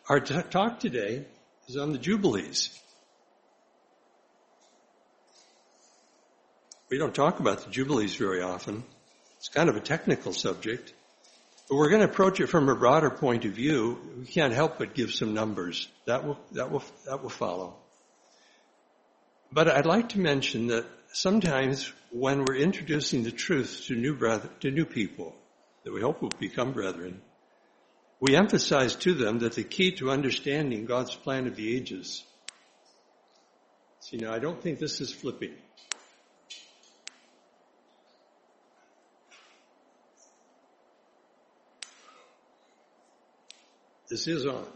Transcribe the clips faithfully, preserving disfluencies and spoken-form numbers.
Our t- talk today is on the Jubilees. We don't talk about the Jubilees very often. It's kind of a technical subject. But we're going to approach it from a broader point of view. We can't help but give some numbers. That will, that will, that will follow. But I'd like to mention that sometimes when we're introducing the truth to new brother, to new people that we hope will become brethren, we emphasize to them that the key to understanding God's plan of the ages. See, now I don't think this is flipping. This is on.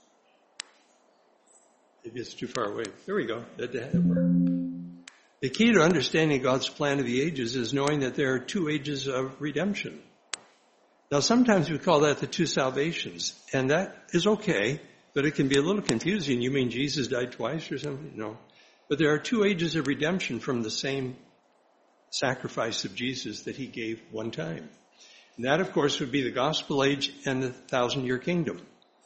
Maybe it's too far away. There we go. That didn't work. The key to understanding God's plan of the ages is knowing that there are two ages of redemption. Now, sometimes we call that the two salvations, and that is okay, but it can be a little confusing. You mean Jesus died twice or something? No. But there are two ages of redemption from the same sacrifice of Jesus that he gave one time. And that, of course, would be the gospel age and the thousand-year kingdom.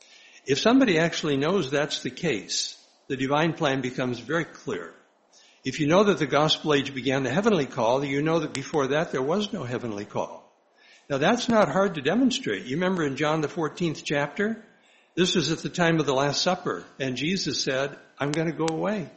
If somebody actually knows that's the case, the divine plan becomes very clear. If you know that the gospel age began the heavenly call, you know that before that there was no heavenly call. Now that's not hard to demonstrate. You remember in John the fourteenth chapter? This was at the time of the Last Supper, and Jesus said, I'm going to go away. And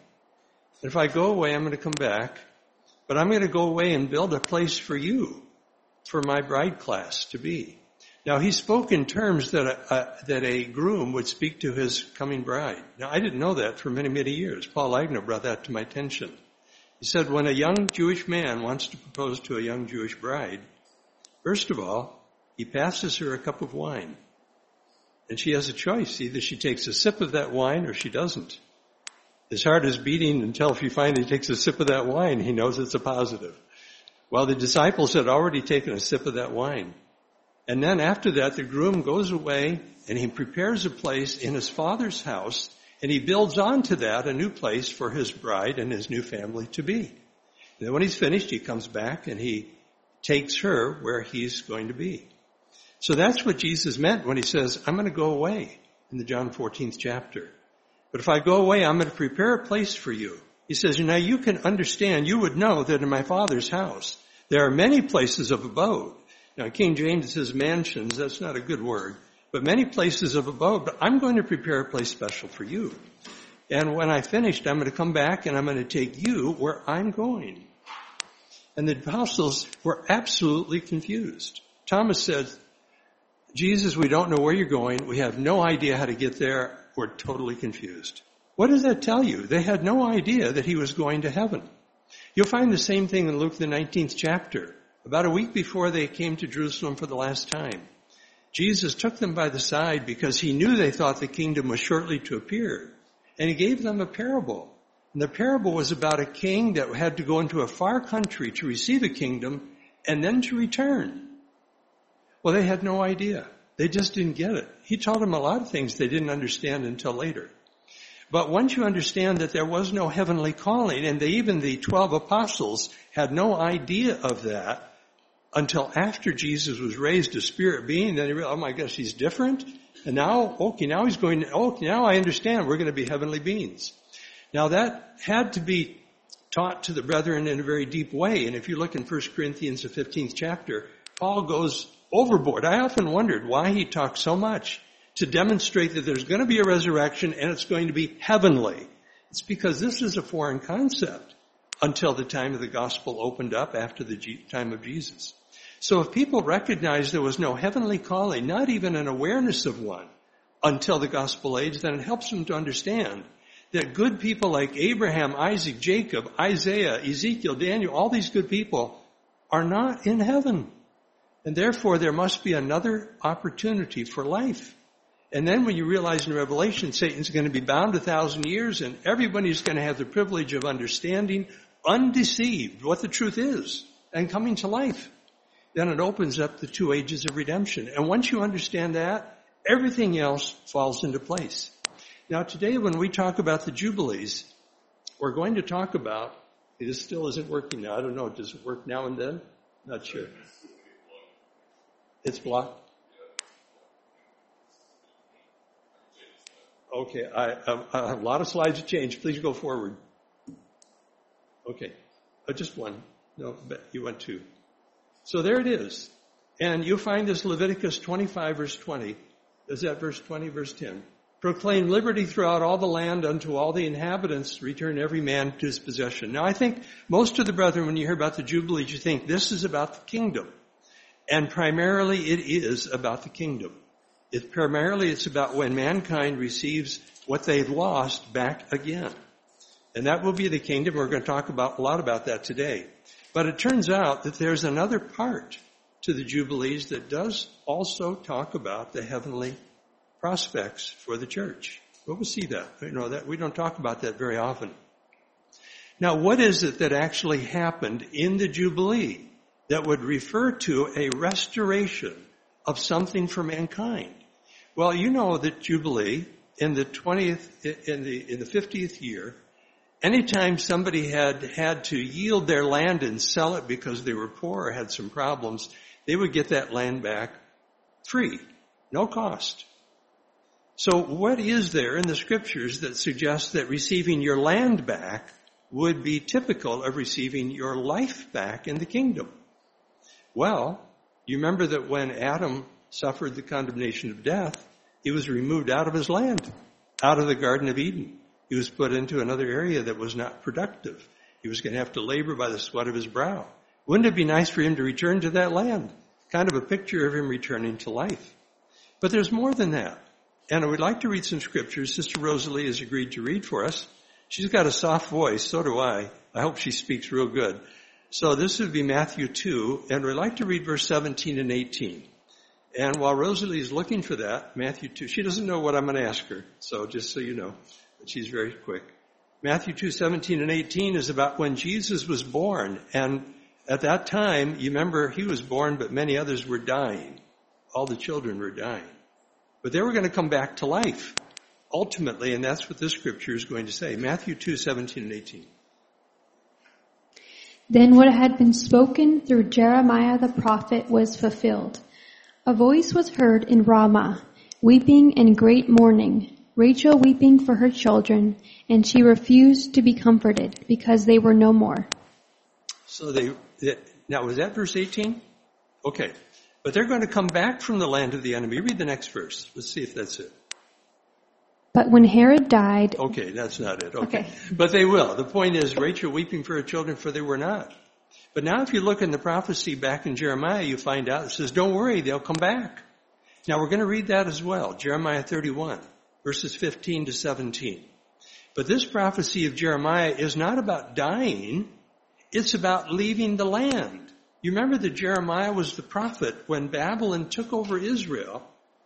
if I go away, I'm going to come back, but I'm going to go away and build a place for you, for my bride class to be. Now he spoke in terms that a, a, that a groom would speak to his coming bride. Now I didn't know that for many, many years. Paul Agnew brought that to my attention. He said when a young Jewish man wants to propose to a young Jewish bride, first of all, he passes her a cup of wine. And she has a choice. Either she takes a sip of that wine or she doesn't. His heart is beating until if he finally takes a sip of that wine, he knows it's a positive. Well, the disciples had already taken a sip of that wine. And then after that, the groom goes away and he prepares a place in his father's house, and he builds onto that a new place for his bride and his new family to be. And then when he's finished, he comes back and he takes her where he's going to be. So that's what Jesus meant when he says, I'm going to go away in the John fourteenth chapter. But if I go away, I'm going to prepare a place for you. He says, now you can understand, you would know that in my Father's house, there are many places of abode. Now, King James says mansions. That's not a good word. But many places of abode. But I'm going to prepare a place special for you. And when I finished, I'm going to come back and I'm going to take you where I'm going. And the apostles were absolutely confused. Thomas said, Jesus, we don't know where you're going. We have no idea how to get there. We're totally confused. What does that tell you? They had no idea that he was going to heaven. You'll find the same thing in Luke the nineteenth chapter. About a week before they came to Jerusalem for the last time, Jesus took them by the side because he knew they thought the kingdom was shortly to appear. And he gave them a parable. And the parable was about a king that had to go into a far country to receive a kingdom and then to return. Well, they had no idea. They just didn't get it. He taught them a lot of things they didn't understand until later. But once you understand that there was no heavenly calling, and they, even the twelve apostles had no idea of that, until after Jesus was raised a spirit being, then he realized, oh my gosh, he's different. And now, okay, now he's going, okay, now I understand we're going to be heavenly beings. Now that had to be taught to the brethren in a very deep way. And if you look in First Corinthians, the fifteenth chapter, Paul goes overboard. I often wondered why he talked so much to demonstrate that there's going to be a resurrection and it's going to be heavenly. It's because this is a foreign concept until the time of the gospel opened up after the time of Jesus. So if people recognize there was no heavenly calling, not even an awareness of one, until the gospel age, then it helps them to understand that good people like Abraham, Isaac, Jacob, Isaiah, Ezekiel, Daniel, all these good people are not in heaven. And therefore there must be another opportunity for life. And then when you realize in Revelation Satan's going to be bound a thousand years and everybody's going to have the privilege of understanding, undeceived, what the truth is and coming to life, then it opens up the two ages of redemption. And once you understand that, everything else falls into place. Now today when we talk about the Jubilees, we're going to talk about, this still isn't working now. I don't know, does it work now and then? Not sure. It's blocked? Okay, I, I, I have a lot of slides to change. Please go forward. Okay, oh, just one. No, you went two. So there it is. And you'll find this Leviticus twenty-five, verse twenty. Is that verse twenty, verse ten? Proclaim liberty throughout all the land unto all the inhabitants, return every man to his possession. Now I think most of the brethren, when you hear about the Jubilees, you think this is about the kingdom. And primarily it is about the kingdom. It, primarily it's about when mankind receives what they've lost back again. And that will be the kingdom. We're going to talk about a lot about that today. But it turns out that there's another part to the Jubilees that does also talk about the heavenly prospects for the church. Well, we'll see that. You know, that we don't talk about that very often. Now, what is it that actually happened in the Jubilee that would refer to a restoration of something for mankind? Well, you know that Jubilee in the twentieth, in the in the fiftieth year, anytime somebody had had to yield their land and sell it because they were poor or had some problems, they would get that land back free, no cost. So what is there in the scriptures that suggests that receiving your land back would be typical of receiving your life back in the kingdom? Well, you remember that when Adam suffered the condemnation of death, he was removed out of his land, out of the Garden of Eden. He was put into another area that was not productive. He was going to have to labor by the sweat of his brow. Wouldn't it be nice for him to return to that land? Kind of a picture of him returning to life. But there's more than that. And I would like to read some scriptures. Sister Rosalie has agreed to read for us. She's got a soft voice, so do I. I hope she speaks real good. So this would be Matthew two, and we'd like to read verse seventeen and eighteen. And while Rosalie is looking for that, Matthew two, she doesn't know what I'm going to ask her, so just so you know, but she's very quick. Matthew two, seventeen and eighteen is about when Jesus was born, and at that time, you remember, he was born, but many others were dying. All the children were dying. But they were going to come back to life, ultimately, and that's what this scripture is going to say. Matthew two, seventeen and eighteen. Then what had been spoken through Jeremiah the prophet was fulfilled. A voice was heard in Ramah, weeping and great mourning, Rachel weeping for her children, and she refused to be comforted because they were no more. So they, now was that verse eighteen? Okay. But they're going to come back from the land of the enemy. Read the next verse. Let's see if that's it. But when Herod died... Okay, that's not it. Okay. okay. But they will. The point is, Rachel weeping for her children, for they were not. But now if you look in the prophecy back in Jeremiah, you find out it says, don't worry, they'll come back. Now we're going to read that as well. Jeremiah thirty-one, verses fifteen to seventeen. But this prophecy of Jeremiah is not about dying. It's about leaving the land. You remember that Jeremiah was the prophet when Babylon took over Israel.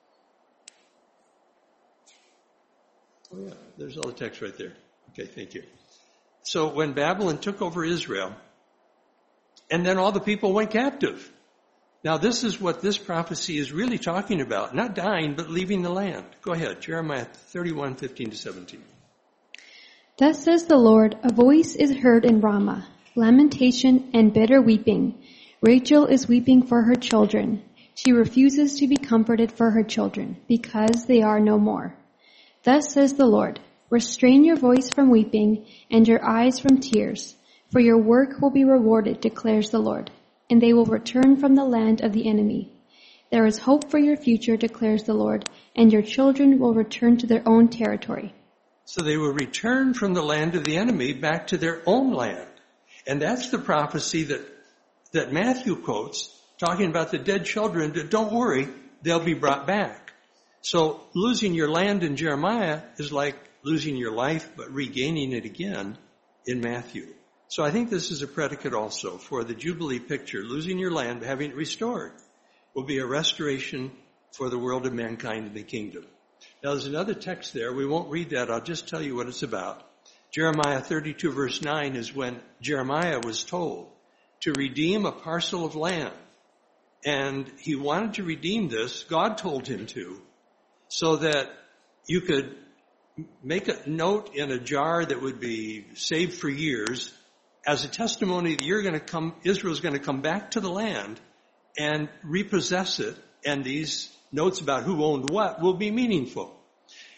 Oh yeah, there's all the text right there. Okay, thank you. So when Babylon took over Israel, and then all the people went captive. Now this is what this prophecy is really talking about. Not dying, but leaving the land. Go ahead, Jeremiah thirty-one, fifteen to seventeen. Thus says the Lord, a voice is heard in Ramah, lamentation and bitter weeping. Rachel is weeping for her children. She refuses to be comforted for her children, because they are no more. Thus says the Lord, restrain your voice from weeping and your eyes from tears, for your work will be rewarded, declares the Lord, and they will return from the land of the enemy. There is hope for your future, declares the Lord, and your children will return to their own territory. So they will return from the land of the enemy back to their own land. And that's the prophecy that that Matthew quotes, talking about the dead children, that don't worry, they'll be brought back. So losing your land in Jeremiah is like losing your life, but regaining it again in Matthew. So I think this is a predicate also for the Jubilee picture. Losing your land, having it restored, will be a restoration for the world of mankind in the kingdom. Now there's another text there. We won't read that. I'll just tell you what it's about. Jeremiah thirty-two verse nine is when Jeremiah was told to redeem a parcel of land. And he wanted to redeem this, God told him to, so that you could make a note in a jar that would be saved for years as a testimony that you're going to come, Israel's going to come back to the land and repossess it, and these notes about who owned what will be meaningful.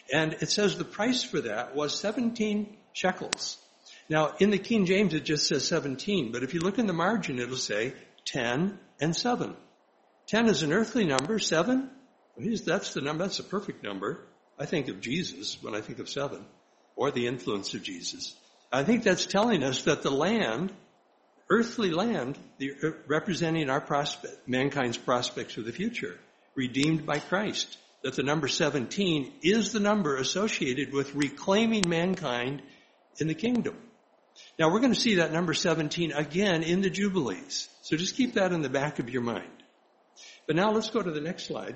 And it says the price for that was seventeen shekels. Now, in the King James, it just says seventeen, but if you look in the margin, it'll say ten and seven. ten is an earthly number, seven, that's the number, that's a perfect number. I think of Jesus when I think of seven, or the influence of Jesus. I think that's telling us that the land, earthly land, the, representing our prospect, mankind's prospects for the future, redeemed by Christ, that the number seventeen is the number associated with reclaiming mankind in the kingdom. Now, we're going to see that number seventeen again in the Jubilees. So just keep that in the back of your mind. But now let's go to the next slide.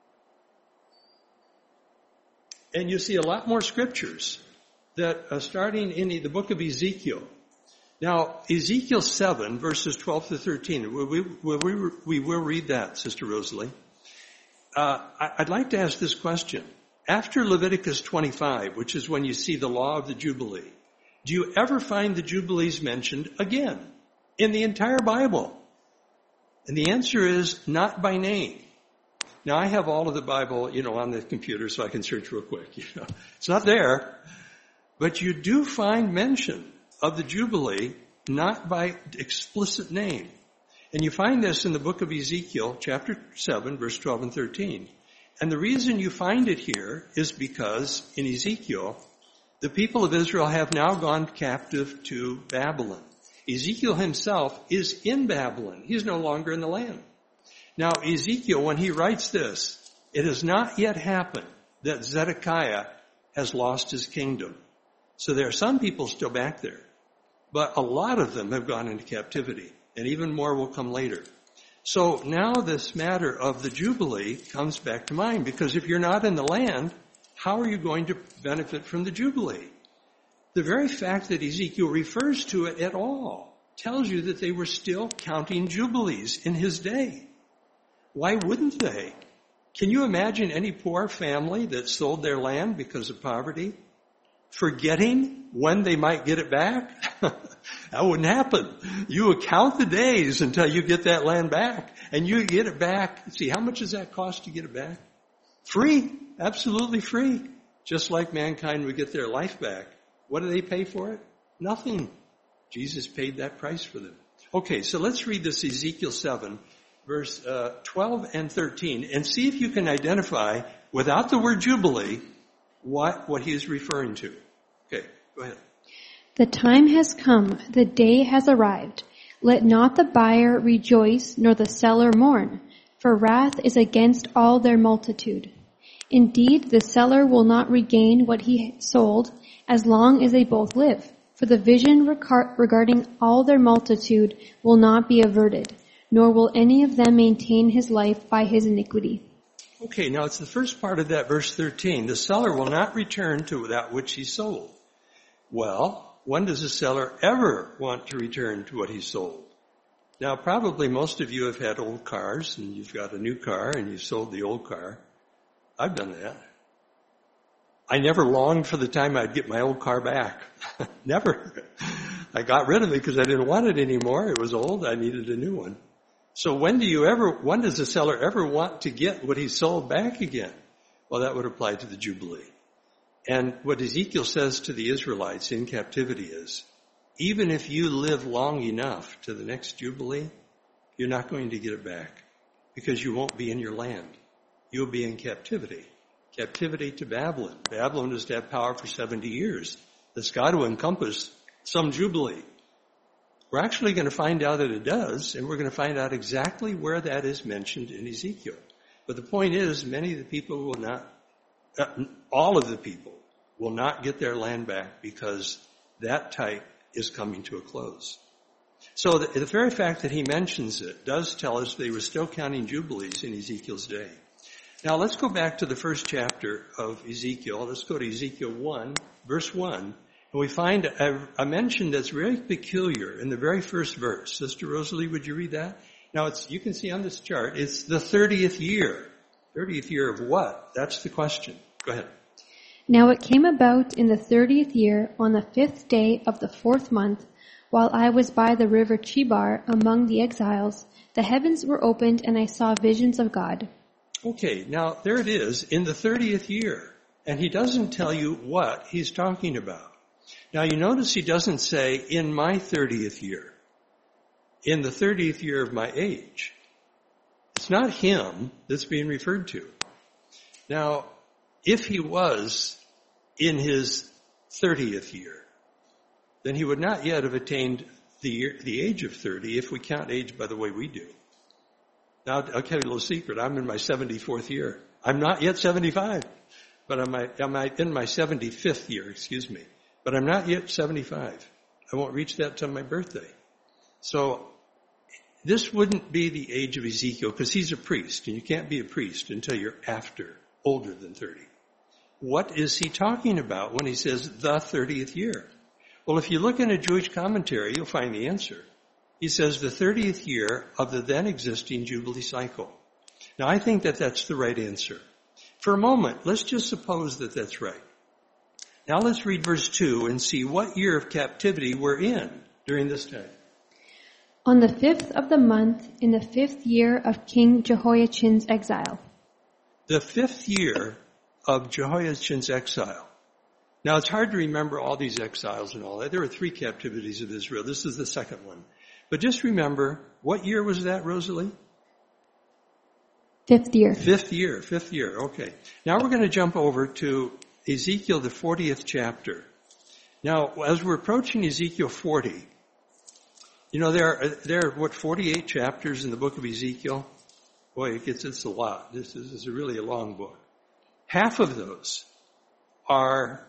And you see a lot more scriptures that are starting in the book of Ezekiel. Now, Ezekiel seven, verses twelve to thirteen. We, we, we, we will read that, Sister Rosalie. Uh, I'd like to ask this question. After Leviticus twenty-five, which is when you see the law of the Jubilee, do you ever find the Jubilees mentioned again in the entire Bible? And the answer is not by name. Now, I have all of the Bible, you know, on the computer so I can search real quick. You know, it's not there. But you do find mention of the Jubilee, not by explicit name. And you find this in the book of Ezekiel, chapter seven, verse twelve and thirteen. And the reason you find it here is because in Ezekiel, the people of Israel have now gone captive to Babylon. Ezekiel himself is in Babylon. He's no longer in the land. Now, Ezekiel, when he writes this, it has not yet happened that Zedekiah has lost his kingdom. So there are some people still back there, but a lot of them have gone into captivity, and even more will come later. So now this matter of the Jubilee comes back to mind, because if you're not in the land, how are you going to benefit from the Jubilee? The very fact that Ezekiel refers to it at all tells you that they were still counting Jubilees in his day. Why wouldn't they? Can you imagine any poor family that sold their land because of poverty, forgetting when they might get it back? That wouldn't happen. You account the days until you get that land back, and you get it back. See, how much does that cost to get it back? Free. Absolutely free. Just like mankind would get their life back. What do they pay for it? Nothing. Jesus paid that price for them. Okay, so let's read this Ezekiel seven, verse uh, twelve and thirteen, and see if you can identify, without the word Jubilee, what, what he is referring to. Okay, go ahead. The time has come, the day has arrived. Let not the buyer rejoice, nor the seller mourn, for wrath is against all their multitude. Indeed, the seller will not regain what he sold as long as they both live, for the vision regarding all their multitude will not be averted, nor will any of them maintain his life by his iniquity. Okay, now it's the first part of that verse thirteen. The seller will not return to that which he sold. Well, when does a seller ever want to return to what he sold? Now, probably most of you have had old cars, and you've got a new car, and you sold the old car. I've done that. I never longed for the time I'd get my old car back. Never. I got rid of it because I didn't want it anymore. It was old. I needed a new one. So when do you ever, when does a seller ever want to get what he sold back again? Well, that would apply to the Jubilee. And what Ezekiel says to the Israelites in captivity is, even if you live long enough to the next Jubilee, you're not going to get it back because you won't be in your land. You'll be in captivity. Captivity to Babylon. Babylon is to have power for seventy years. That's got to encompass some Jubilee. We're actually going to find out that it does, and we're going to find out exactly where that is mentioned in Ezekiel. But the point is, many of the people will not, uh, all of the people will not get their land back because that type is coming to a close. So the, the very fact that he mentions it does tell us they were still counting Jubilees in Ezekiel's day. Now let's go back to the first chapter of Ezekiel. Let's go to Ezekiel one, verse one. And we find a, a mention that's very peculiar in the very first verse. Sister Rosalie, would you read that? Now it's, you can see on this chart, it's the thirtieth year. thirtieth year of what? That's the question. Go ahead. Now it came about in the thirtieth year, on the fifth day of the fourth month, while I was by the river Chebar among the exiles, the heavens were opened and I saw visions of God. Okay, now there it is, in the thirtieth year. And he doesn't tell you what he's talking about. Now you notice he doesn't say, in my thirtieth year, in the thirtieth year of my age. It's not him that's being referred to. Now, if he was in his thirtieth year, then he would not yet have attained the year, the age of thirty if we count age by the way we do. Now, I'll tell you a little secret. I'm in my seventy-fourth year. I'm not yet seventy-five, but I'm, I'm in my seventy-fifth year, excuse me. But I'm not yet seventy-five. I won't reach that till my birthday. So this wouldn't be the age of Ezekiel because he's a priest, and you can't be a priest until you're after, older than thirty. What is he talking about when he says the thirtieth year? Well, if you look in a Jewish commentary, you'll find the answer. He says the thirtieth year of the then existing Jubilee cycle. Now, I think that that's the right answer. For a moment, let's just suppose that that's right. Now let's read verse two and see what year of captivity we're in during this time. On the fifth of the month, in the fifth year of King Jehoiachin's exile. The fifth year of Jehoiachin's exile. Now it's hard to remember all these exiles and all that. There were three captivities of Israel. This is the second one. But just remember, what year was that, Rosalie? Fifth year. Fifth year, fifth year, okay. Now we're going to jump over to Ezekiel, the fortieth chapter. Now, as we're approaching Ezekiel forty, you know, there are, there are, what, forty-eight chapters in the book of Ezekiel? Boy, it gets, it's a lot. This is, this is really a long book. Half of those are,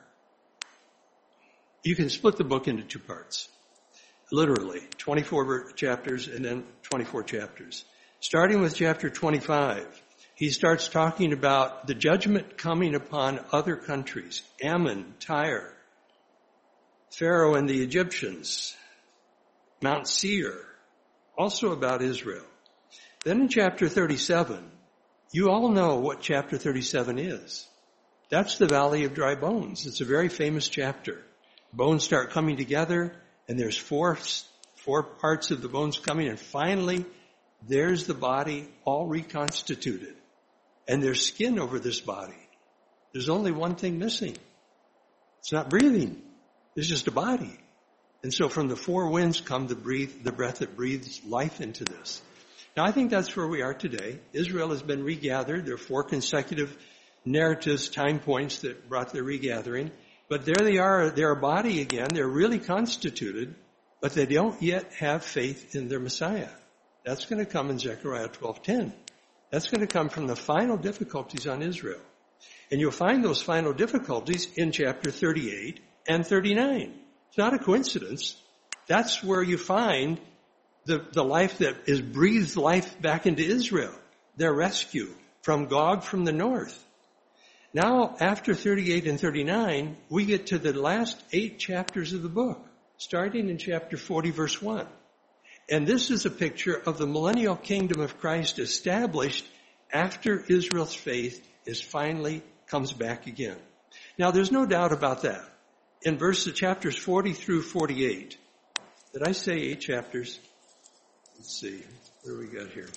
you can split the book into two parts. Literally, twenty-four chapters and then twenty-four chapters. Starting with chapter twenty-five, he starts talking about the judgment coming upon other countries. Ammon, Tyre, Pharaoh and the Egyptians, Mount Seir, also about Israel. Then in chapter thirty-seven, you all know what chapter thirty-seven is. That's the Valley of Dry Bones. It's a very famous chapter. Bones start coming together, and there's four, four parts of the bones coming, and finally, there's the body all reconstituted. And there's skin over this body. There's only one thing missing. It's not breathing. It's just a body. And so from the four winds come the breathe, the breath that breathes life into this. Now I think that's where we are today. Israel has been regathered. There are four consecutive narratives, time points that brought their regathering. But there they are. They're a body again. They're really constituted, but they don't yet have faith in their Messiah. That's going to come in Zechariah twelve ten. That's going to come from the final difficulties on Israel. And you'll find those final difficulties in chapter thirty-eight and thirty-nine. It's not a coincidence. That's where you find the, the life that is breathed life back into Israel, their rescue from Gog from the north. Now, after thirty-eight and thirty-nine, we get to the last eight chapters of the book, starting in chapter forty, verse one. And this is a picture of the millennial kingdom of Christ established after Israel's faith is finally comes back again. Now, there's no doubt about that. In verses chapters forty through forty-eight, did I say eight chapters? Let's see, what do we got here?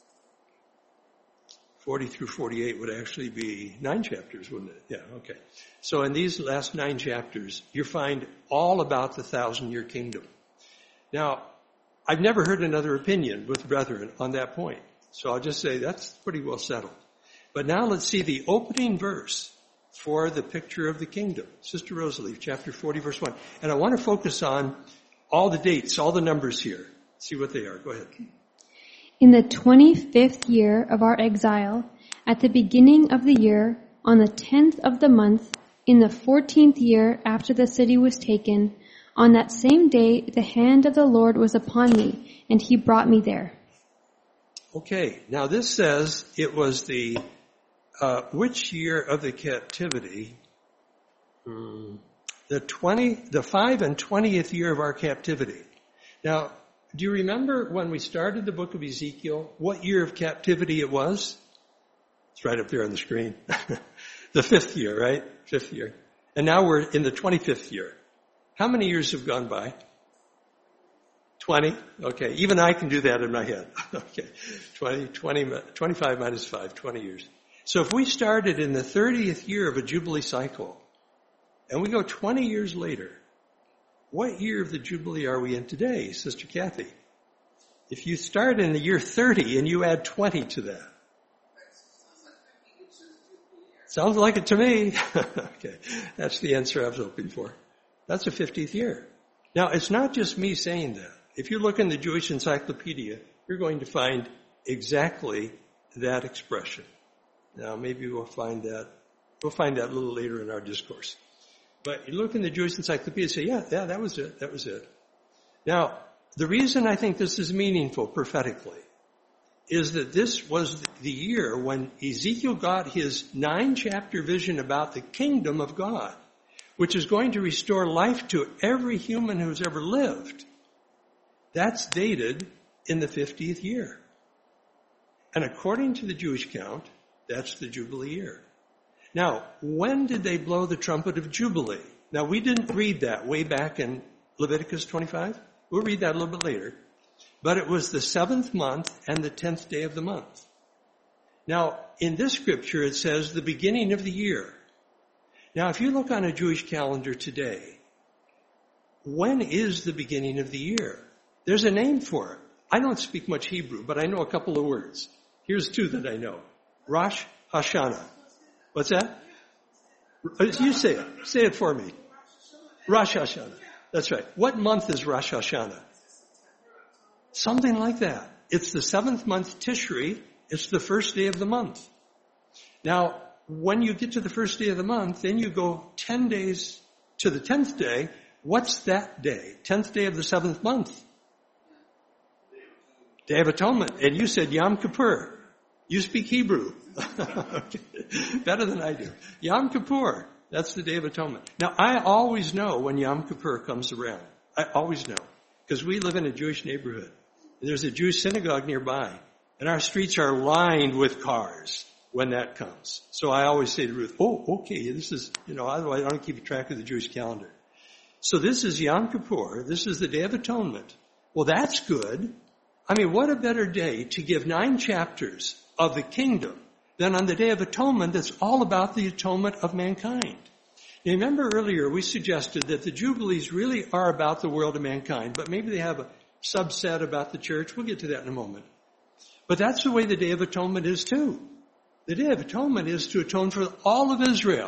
forty through forty-eight would actually be nine chapters, wouldn't it? Yeah, okay. So in these last nine chapters, you find all about the thousand-year kingdom. Now, I've never heard another opinion with brethren on that point. So I'll just say that's pretty well settled. But now let's see the opening verse for the picture of the kingdom. Sister Rosalie, chapter forty, verse one. And I want to focus on all the dates, all the numbers here. See what they are. Go ahead. In the twenty-fifth year of our exile, at the beginning of the year, on the tenth of the month, in the fourteenth year after the city was taken, on that same day the hand of the Lord was upon me, and he brought me there. Okay, now this says it was the, uh, which year of the captivity? Hmm, the twenty, the five and twentieth year of our captivity. Now, do you remember when we started the book of Ezekiel, what year of captivity it was? It's right up there on the screen. The fifth year, right? Fifth year. And now we're in the twenty-fifth year. How many years have gone by? twenty? Okay. Even I can do that in my head. Okay. twenty, twenty, twenty-five minus five, twenty years. So if we started in the thirtieth year of a Jubilee cycle, and we go twenty years later, what year of the Jubilee are we in today, Sister Kathy? If you start in the year thirty and you add twenty to that. Sounds like it to me. Okay, that's the answer I was hoping for. That's the fiftieth year. Now, it's not just me saying that. If you look in the Jewish Encyclopedia, you're going to find exactly that expression. Now, maybe we'll find that, we'll find that a little later in our discourse. But you look in the Jewish Encyclopedia and say, yeah, yeah, that was it, that was it. Now, the reason I think this is meaningful prophetically is that this was the year when Ezekiel got his nine-chapter vision about the kingdom of God, which is going to restore life to every human who's ever lived. That's dated in the fiftieth year. And according to the Jewish count, that's the Jubilee year. Now, when did they blow the trumpet of Jubilee? Now, we didn't read that way back in Leviticus twenty-five. We'll read that a little bit later. But it was the seventh month and the tenth day of the month. Now, in this scripture, it says the beginning of the year. Now, if you look on a Jewish calendar today, when is the beginning of the year? There's a name for it. I don't speak much Hebrew, but I know a couple of words. Here's two that I know. Rosh Hashanah. What's that? You say it. Say it for me. Rosh Hashanah. That's right. What month is Rosh Hashanah? Something like that. It's the seventh month Tishri. It's the first day of the month. Now, when you get to the first day of the month, then you go ten days to the tenth day. What's that day? Tenth day of the seventh month. Day of Atonement. And you said Yom Kippur. You speak Hebrew. Okay. Better than I do. Yom Kippur. That's the Day of Atonement. Now, I always know when Yom Kippur comes around. I always know. Because we live in a Jewish neighborhood. There's a Jewish synagogue nearby. And our streets are lined with cars when that comes. So I always say to Ruth, oh, okay, this is, you know, otherwise I don't keep track of the Jewish calendar. So this is Yom Kippur. This is the Day of Atonement. Well, that's good. I mean, what a better day to give nine chapters of the kingdom than on the Day of Atonement that's all about the atonement of mankind. Now, remember earlier we suggested that the Jubilees really are about the world of mankind, but maybe they have a subset about the church. We'll get to that in a moment. But that's the way the Day of Atonement is too. The Day of Atonement is to atone for all of Israel.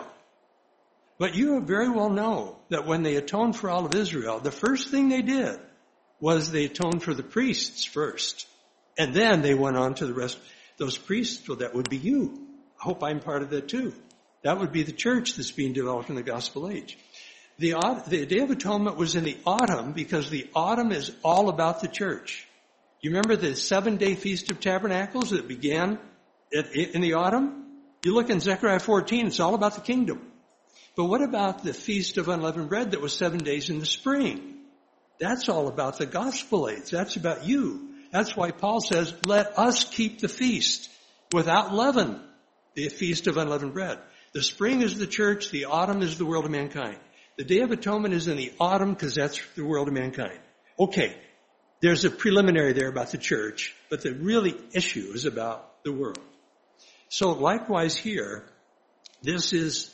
But you very well know that when they atoned for all of Israel, the first thing they did was they atoned for the priests first. And then they went on to the rest. Those priests, well, that would be you. I hope I'm part of that too. That would be the church that's being developed in the gospel age. The, the Day of Atonement was in the autumn because the autumn is all about the church. You remember the seven-day Feast of Tabernacles that began in the autumn? You look in Zechariah fourteen, it's all about the kingdom. But what about the Feast of Unleavened Bread that was seven days in the spring? That's all about the gospel age. That's about you. That's why Paul says, let us keep the feast without leaven, the Feast of Unleavened Bread. The spring is the church, the autumn is the world of mankind. The Day of Atonement is in the autumn because that's the world of mankind. Okay, there's a preliminary there about the church, but the really issue is about the world. So likewise here, this is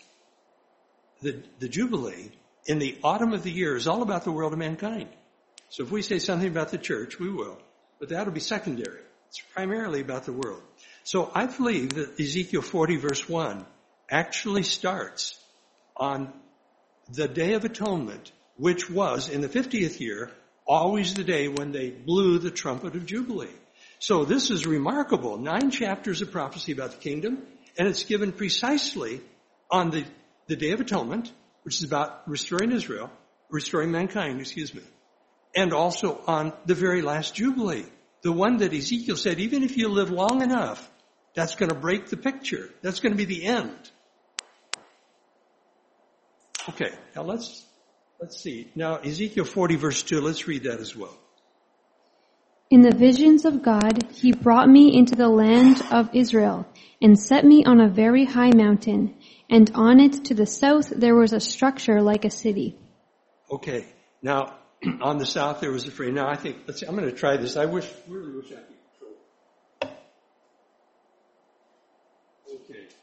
the, the Jubilee in the autumn of the year is all about the world of mankind. So if we say something about the church, we will. But that'll be secondary. It's primarily about the world. So I believe that Ezekiel forty verse one actually starts on the Day of Atonement, which was in the fiftieth year, always the day when they blew the trumpet of Jubilee. So this is remarkable. Nine chapters of prophecy about the kingdom, and it's given precisely on the, the Day of Atonement, which is about restoring Israel, restoring mankind, excuse me, and also on the very last Jubilee, the one that Ezekiel said, even if you live long enough, that's going to break the picture. That's going to be the end. Okay, now let's, let's see. Now, Ezekiel forty verse two, let's read that as well. In the visions of God, he brought me into the land of Israel and set me on a very high mountain, and on it to the south there was a structure like a city. Okay, now on the south there was a frame. Now I think, let's see, I'm going to try this. I wish, really wish I could control it. Okay.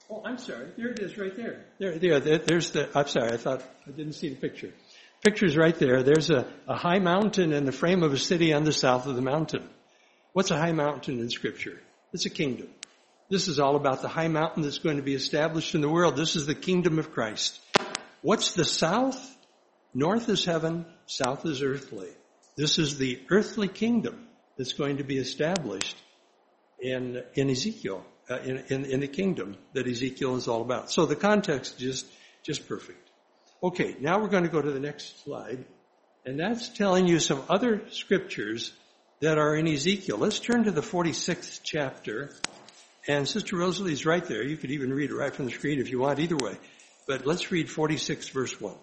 Oh, I'm sorry. There it is right there. There, there, there there's the, I'm sorry, I thought, I didn't see the picture. Picture's right there. There's a, a high mountain and the frame of a city on the south of the mountain. What's a high mountain in Scripture? It's a kingdom. This is all about the high mountain that's going to be established in the world. This is the kingdom of Christ. What's the south? North is heaven, south is earthly. This is the earthly kingdom that's going to be established in, in Ezekiel, uh, in, in, in the kingdom that Ezekiel is all about. So the context is just, just perfect. Okay, now we're going to go to the next slide, and that's telling you some other scriptures that are in Ezekiel. Let's turn to the forty-sixth chapter, and Sister Rosalie's right there. You could even read it right from the screen if you want, either way. But let's read forty-six, verse one.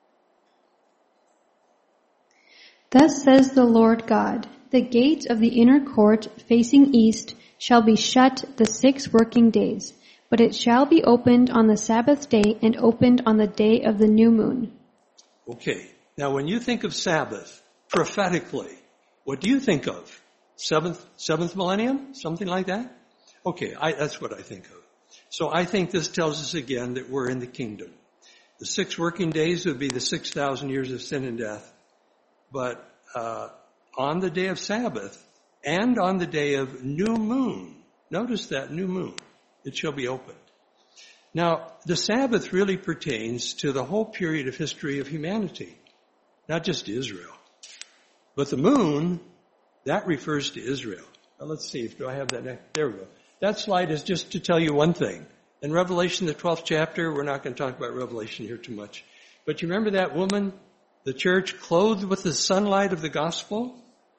Thus says the Lord God, the gate of the inner court facing east shall be shut the six working days, but it shall be opened on the Sabbath day and opened on the day of the new moon. Okay. Now when you think of Sabbath, prophetically, what do you think of? Seventh, seventh millennium? Something like that? Okay, I, that's what I think of. So I think this tells us again that we're in the kingdom. The six working days would be the six thousand years of sin and death. But uh, on the day of Sabbath and on the day of new moon, notice that, new moon, it shall be opened. Now, the Sabbath really pertains to the whole period of history of humanity, not just Israel. But the moon, that refers to Israel. Now, let's see, do I have that next? There we go. That slide is just to tell you one thing. In Revelation, the twelfth chapter, we're not going to talk about Revelation here too much. But you remember that woman, the church, clothed with the sunlight of the gospel?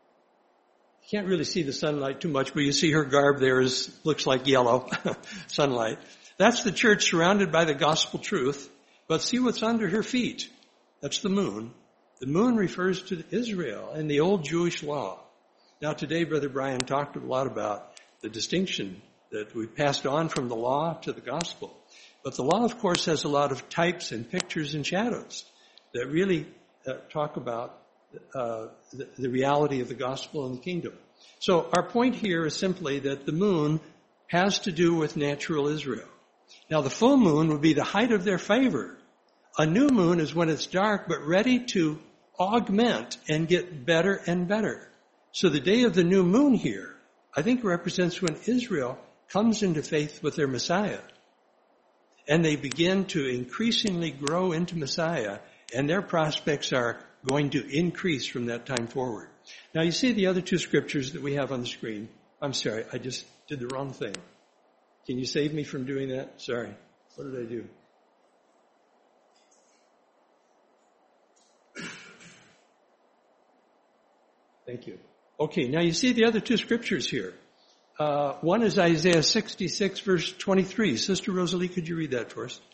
You can't really see the sunlight too much, but you see her garb there is, looks like yellow sunlight. That's the church surrounded by the gospel truth. But see what's under her feet? That's the moon. The moon refers to Israel and the old Jewish law. Now today, Brother Brian talked a lot about the distinction that we passed on from the law to the gospel. But the law, of course, has a lot of types and pictures and shadows that really uh, talk about uh, the, the reality of the gospel and the kingdom. So our point here is simply that the moon has to do with natural Israel. Now the full moon would be the height of their favor. A new moon is when it's dark but ready to augment and get better and better. So the day of the new moon here, I think, represents when Israel comes into faith with their Messiah. And they begin to increasingly grow into Messiah, and their prospects are going to increase from that time forward. Now you see the other two scriptures that we have on the screen. I'm sorry, I just did the wrong thing. Can you save me from doing that? Sorry. What did I do? Thank you. Okay, now you see the other two scriptures here. Uh, one is Isaiah sixty-six, verse twenty-three. Sister Rosalie, could you read that for us?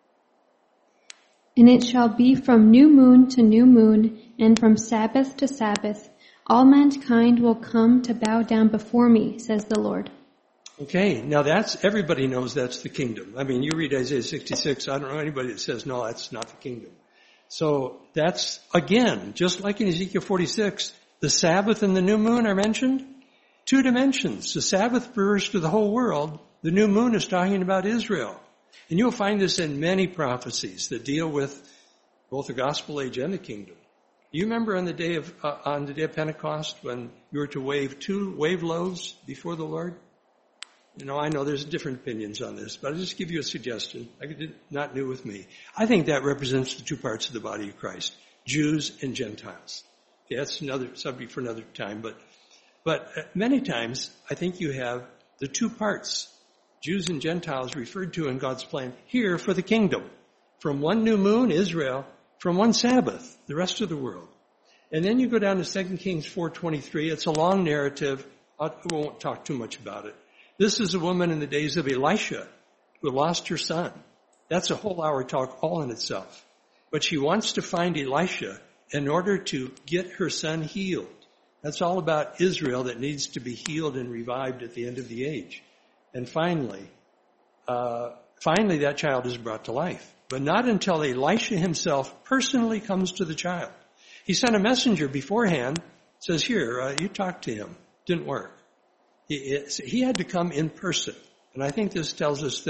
And it shall be from new moon to new moon, and from Sabbath to Sabbath, all mankind will come to bow down before me, says the Lord. Okay, now that's, everybody knows that's the kingdom. I mean, you read Isaiah sixty-six, I don't know anybody that says, no, that's not the kingdom. So that's, again, just like in Ezekiel forty-six, the Sabbath and the new moon are mentioned. Two dimensions. The Sabbath refers to the whole world. The new moon is talking about Israel. And you'll find this in many prophecies that deal with both the gospel age and the kingdom. You remember on the day of, uh, on the day of Pentecost when you were to wave two wave loaves before the Lord? You know, I know there's different opinions on this, but I'll just give you a suggestion. I did not new with me. I think that represents the two parts of the body of Christ, Jews and Gentiles. Okay, that's another subject for another time, but But many times, I think you have the two parts, Jews and Gentiles, referred to in God's plan here for the kingdom. From one new moon, Israel, from one Sabbath, the rest of the world. And then you go down to Second Kings four twenty-three. It's a long narrative. I won't talk too much about it. This is a woman in the days of Elisha who lost her son. That's a whole hour talk all in itself. But she wants to find Elisha in order to get her son healed. That's all about Israel that needs to be healed and revived at the end of the age. And finally, uh, finally that child is brought to life. But not until Elisha himself personally comes to the child. He sent a messenger beforehand, says, here, uh, you talk to him. Didn't work. He, it, he had to come in person. And I think this tells us that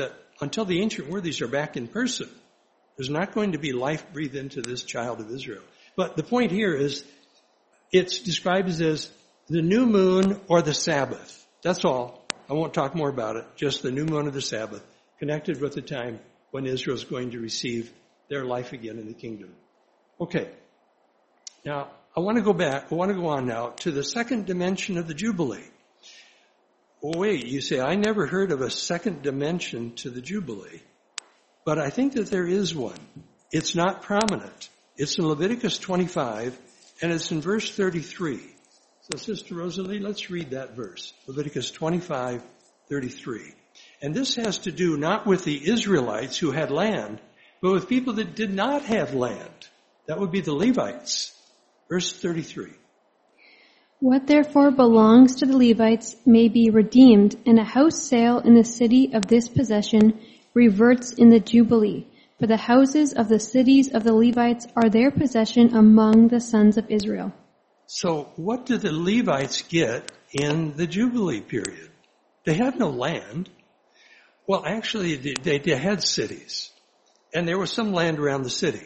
until the ancient worthies are back in person, there's not going to be life breathed into this child of Israel. But the point here is it's described as the new moon or the Sabbath. That's all. I won't talk more about it. Just the new moon or the Sabbath, connected with the time when Israel's going to receive their life again in the kingdom. Okay. Now, I want to go back, I want to go on now to the second dimension of the Jubilee. Well, wait, you say, I never heard of a second dimension to the Jubilee. But I think that there is one. It's not prominent. It's in Leviticus twenty-five, and it's in verse thirty-three. So, Sister Rosalie, let's read that verse. Leviticus twenty-five, thirty-three. And this has to do not with the Israelites who had land, but with people that did not have land. That would be the Levites. Verse thirty-three. What therefore belongs to the Levites may be redeemed, and a house sale in the city of this possession reverts in the Jubilee. For the houses of the cities of the Levites are their possession among the sons of Israel. So what do the Levites get in the Jubilee period? They had no land. Well, actually, they, they had cities. And there was some land around the city.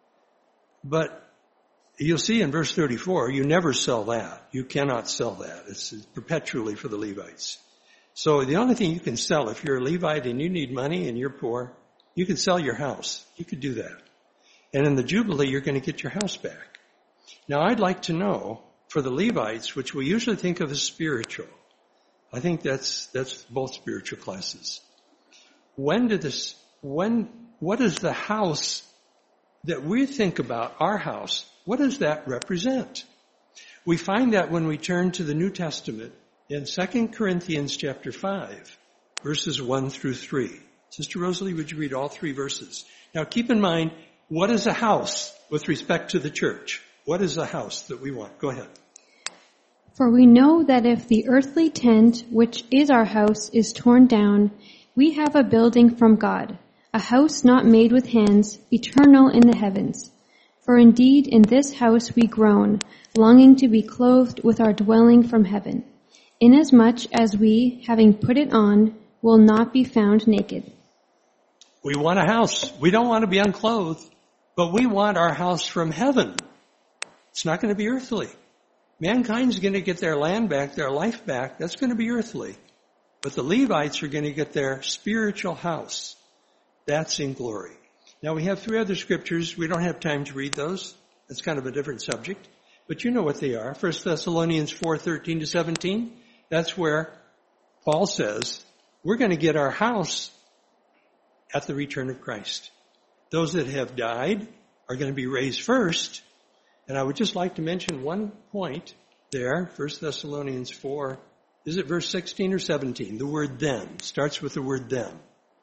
But you'll see in verse thirty-four, you never sell that. You cannot sell that. It's perpetually for the Levites. So the only thing you can sell, if you're a Levite and you need money and you're poor, you can sell your house. You could do that. And in the Jubilee, you're going to get your house back. Now, I'd like to know, for the Levites, which we usually think of as spiritual, I think that's that's both spiritual classes. When did this, when, what is the house that we think about, our house, what does that represent? We find that when we turn to the New Testament in Second Corinthians chapter five, verses one through three. Sister Rosalie, would you read all three verses? Now keep in mind, what is a house with respect to the church? What is a house that we want? Go ahead. For we know that if the earthly tent, which is our house, is torn down, we have a building from God, a house not made with hands, eternal in the heavens. For indeed in this house we groan, longing to be clothed with our dwelling from heaven, inasmuch as we, having put it on, will not be found naked. We want a house. We don't want to be unclothed, but we want our house from heaven. It's not going to be earthly. Mankind's going to get their land back, their life back. That's going to be earthly. But the Levites are going to get their spiritual house. That's in glory. Now we have three other scriptures. We don't have time to read those. That's kind of a different subject. But you know what they are. First Thessalonians four, thirteen to seventeen. That's where Paul says, we're going to get our house at the return of Christ. Those that have died are going to be raised first. And I would just like to mention one point there. First Thessalonians four. Is it verse sixteen or seventeen? The word then. Starts with the word then.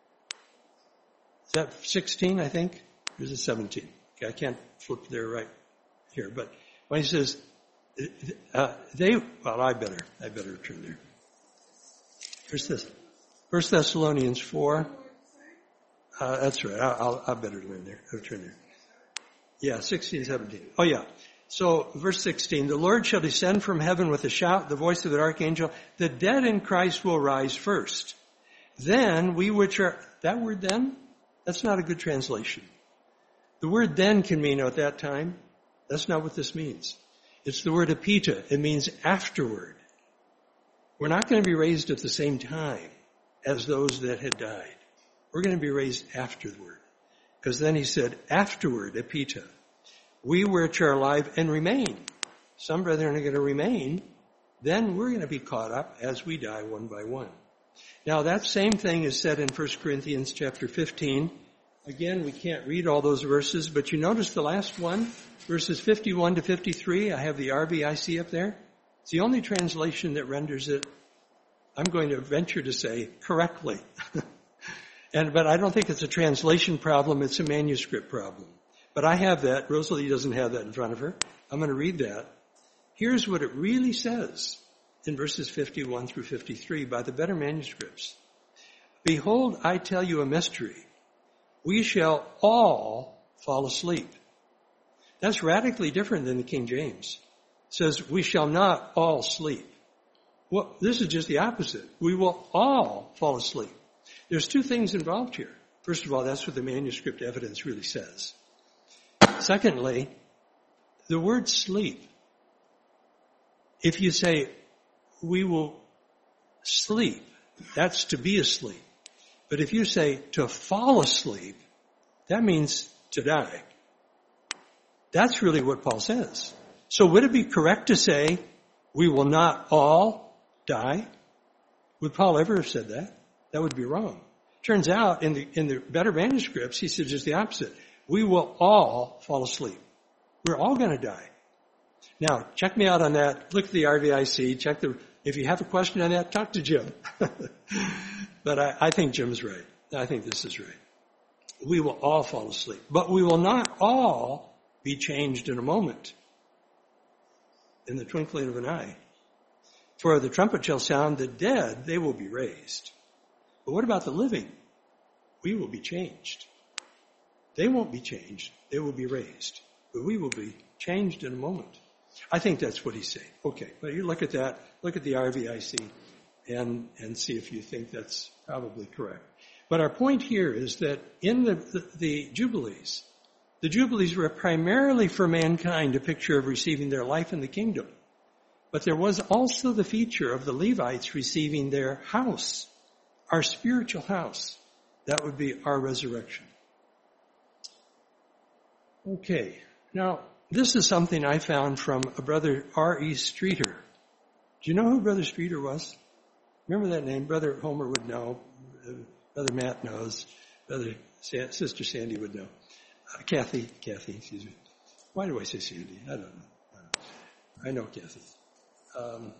Is that sixteen, I think? Or is it seventeen? Okay, I can't flip there right here. But when he says, uh, they, well, I better, I better turn there. Here's this. First Thessalonians four. Uh, that's right. I'll, I'll, I better learn there. I'll turn there. Yeah, sixteen, seventeen. Oh yeah. So, verse sixteen, the Lord shall descend from heaven with a shout, the voice of an archangel. The dead in Christ will rise first. Then we which are, that word then, that's not a good translation. The word then can mean at that time. That's not what this means. It's the word apita. It means afterward. We're not going to be raised at the same time as those that had died. We're going to be raised afterward. Because then he said, afterward, apita. We which are alive and remain. Some brethren are going to remain. Then we're going to be caught up as we die one by one. Now that same thing is said in First Corinthians chapter fifteen. Again, we can't read all those verses, but you notice the last one, verses fifty-one to fifty-three. I have the R B I C up there. It's the only translation that renders it, I'm going to venture to say, correctly. and But I don't think it's a translation problem, it's a manuscript problem. But I have that. Rosalie doesn't have that in front of her. I'm going to read that. Here's what it really says in verses fifty-one through fifty-three by the better manuscripts. Behold, I tell you a mystery. We shall all fall asleep. That's radically different than the King James. It says, we shall not all sleep. Well, this is just the opposite. We will all fall asleep. There's two things involved here. First of all, that's what the manuscript evidence really says. Secondly, the word sleep. If you say, we will sleep, that's to be asleep. But if you say to fall asleep, that means to die. That's really what Paul says. So would it be correct to say, we will not all die? Would Paul ever have said that? That would be wrong. Turns out, in the, in the better manuscripts, he says just the opposite. We will all fall asleep. We're all going to die. Now, check me out on that. Look at the R V I C. Check the, if you have a question on that, talk to Jim. But I, I think Jim's right. I think this is right. We will all fall asleep. But we will not all be changed in a moment, in the twinkling of an eye. For the trumpet shall sound, the dead, they will be raised. But what about the living? We will be changed. They won't be changed. They will be raised. But we will be changed in a moment. I think that's what he's saying. Okay, but you look at that, look at the R V I C, and, and see if you think that's probably correct. But our point here is that in the, the, the Jubilees, the Jubilees were primarily for mankind a picture of receiving their life in the kingdom. But there was also the feature of the Levites receiving their house, our spiritual house. That would be our resurrection. Okay, now this is something I found from a brother R E Streeter. Do you know who Brother Streeter was? Remember that name? Brother Homer would know. Brother Matt knows. Brother Sa- Sister Sandy would know. Uh, Kathy, Kathy, excuse me. Why do I say Sandy? I don't know. I, don't know. I know Kathy. Um,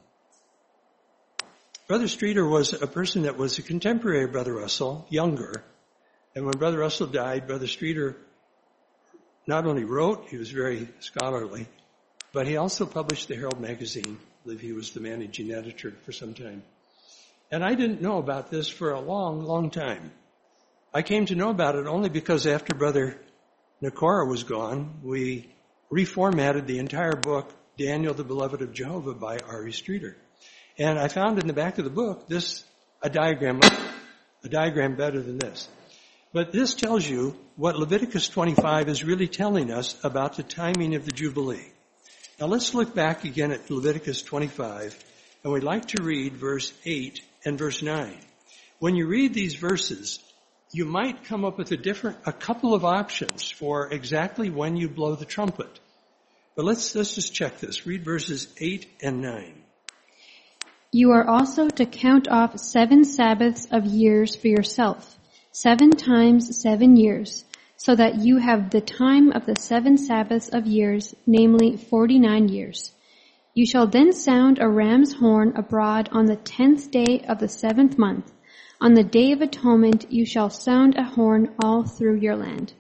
Brother Streeter was a person that was a contemporary of Brother Russell, younger. And when Brother Russell died, Brother Streeter not only wrote, he was very scholarly, but he also published the Herald magazine. I believe he was the managing editor for some time. And I didn't know about this for a long, long time. I came to know about it only because after Brother Nakora was gone, we reformatted the entire book, Daniel the Beloved of Jehovah by R E Streeter. And I found in the back of the book this, a diagram, a diagram better than this. But this tells you what Leviticus twenty-five is really telling us about the timing of the Jubilee. Now let's look back again at Leviticus twenty-five, and we'd like to read verse eight and verse nine. When you read these verses, you might come up with a different, a couple of options for exactly when you blow the trumpet. But let's, let's just check this. Read verses eight and nine. You are also to count off seven Sabbaths of years for yourself, seven times seven years, so that you have the time of the seven Sabbaths of years, namely forty-nine years. You shall then sound a ram's horn abroad on the tenth day of the seventh month. On the day of atonement you shall sound a horn all through your land.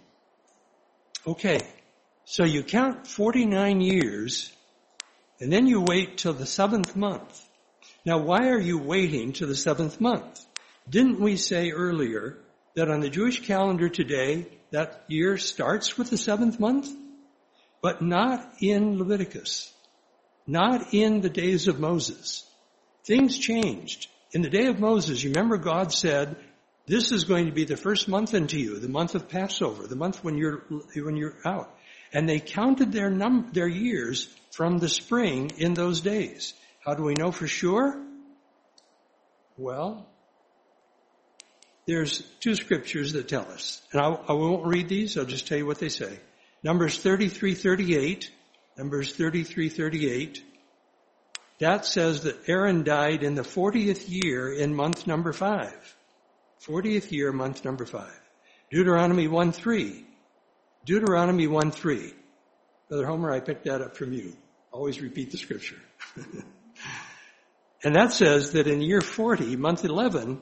Okay, so you count forty-nine years, and then you wait till the seventh month. Now, why are you waiting till the seventh month? Didn't we say earlier that on the Jewish calendar today, that year starts with the seventh month? But not in Leviticus. Not in the days of Moses. Things changed. In the day of Moses, you remember God said, this is going to be the first month unto you, the month of Passover, the month when you're, when you're out. And they counted their num, their years from the spring in those days. How do we know for sure? Well, there's two scriptures that tell us. And I, I won't read these, I'll just tell you what they say. Numbers thirty-three thirty-eight, Numbers thirty-three thirty-eight, that says that Aaron died in the fortieth year in month number five. fortieth year, month number five. Deuteronomy one three. Deuteronomy one three. Brother Homer, I picked that up from you. Always repeat the scripture. And that says that in year forty, month eleven,